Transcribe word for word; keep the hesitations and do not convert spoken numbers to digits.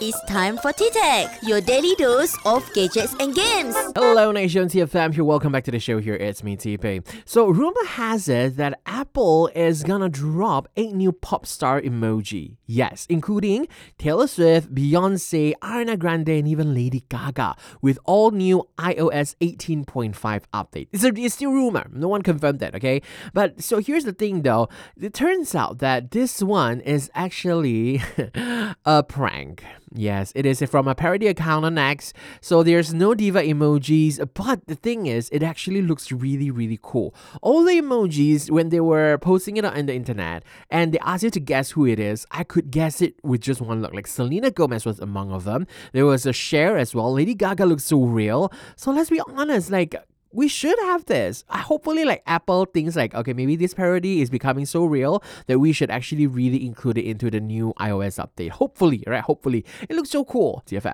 It's time for T-Tech, your daily dose of gadgets and games. Hello Nation, T F M here. Welcome back to the show here. It's me, T-Pei. So rumor has it that Apple is gonna drop eight new pop star emoji. Yes, including Taylor Swift, Beyonce, Ariana Grande, and even Lady Gaga with all new i O S eighteen point five update. It's, a, it's still rumor. No one confirmed that, okay? But so here's the thing though. It turns out that this one is actually a prank. Yes, it is from a parody account on X, so there's no diva emojis, but the thing is, it actually looks really, really cool. All the emojis, when they were posting it on the internet, and they asked you to guess who it is, I could guess it with just one look. Like Selena Gomez was among of them. There was a Cher as well. Lady Gaga looks so real. So let's be honest, like, we should have this. I hopefully like Apple thinks like, okay, maybe this parody is becoming so real that we should actually really include it into the new iOS update. Hopefully, right? Hopefully. It looks so cool. T F M.